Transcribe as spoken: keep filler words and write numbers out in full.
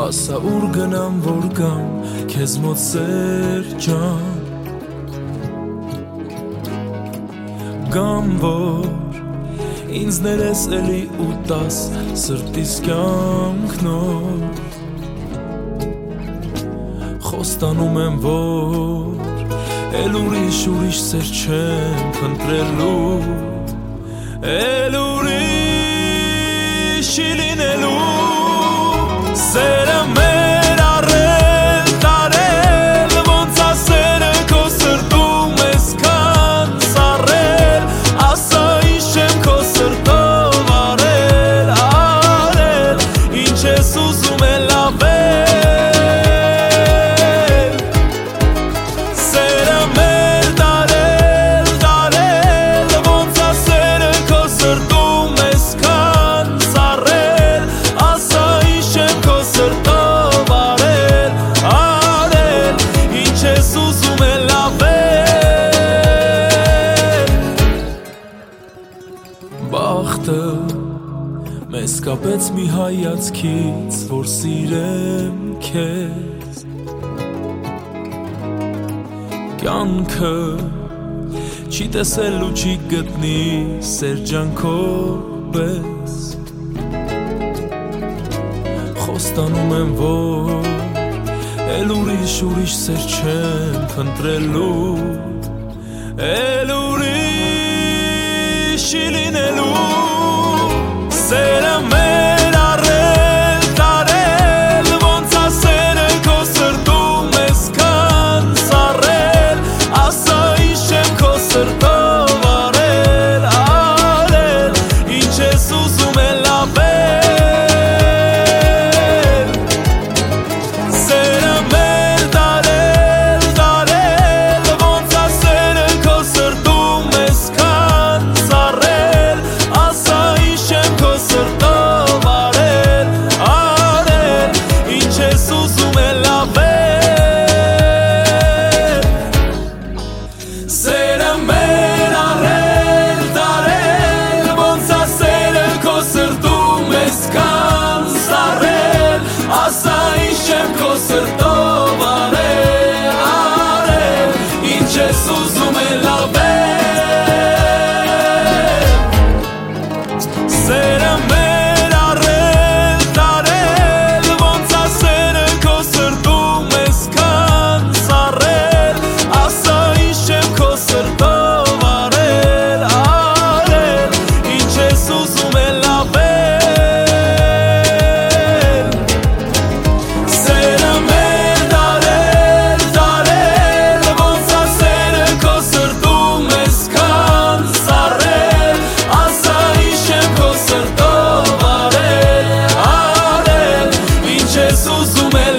Ասա ուր գնամ որ գամ քեզ մոտ սեր ջան Գամ որ ինձ ներես էլի ու տաս սրտիս կյանք նոր Խոստանում եմ որ էլ ուրիշ ուրիշ սեր չեմ փնտրելու էլ ուրիշ չի լինելու Սերը մեր առել տարել ոնց ասերը քո սրտում ես քան սառել ասա ինչ եմ քո սրտով արել արել ինչ ես ուզում էլ ավել Սերը մեր տարել տարել ոնց ասերը քո սրտում ես քան սառել ասա ինչ եմ քո սրտով արել արել ինչ ես ուզում էլ ավել Բախտը մեզ կապեց մի հայացքից որ սիրեմ քեզ Կյանքը չի տեսել ու չի գտնի սեր ջան քո պես Խոստանում եմ որ էլ ուրիշ ուրիշ սեր չեմ փնտրելու էլ ուրիշ չի լինելու Սերը մեր առել տարել ոնց ասերը քո սրտում ես քան սառել ասա ինչ եմ քո սրտով արել արել ինչ ես ուզում էլ ավել Սերը մեր տարել տարել ոնց ասերը քո սրտում ես քան սառել ասա ինչ եմ քո սրտով արել արել ինչ ես ուզում էլ ավել Սերը մեր առել տարել ոնց ասերը քո սրտում ես քան սառել ասա ինչ եմ քո սրտով արել արել ինչ ես ուզում էլ ավել Սերը մեր առել տարել ոնց ասերը քո սրտում ես քան սառել ասա ինչ եմ քո սրտով արել արել ինչ ես ուզում էլ ավել Սերը մեր տարել տարել ոնց ասերը քո սրտում ես քան սառել ասա ինչ եմ քո սրտով արել արել ինչ ես ուզում էլ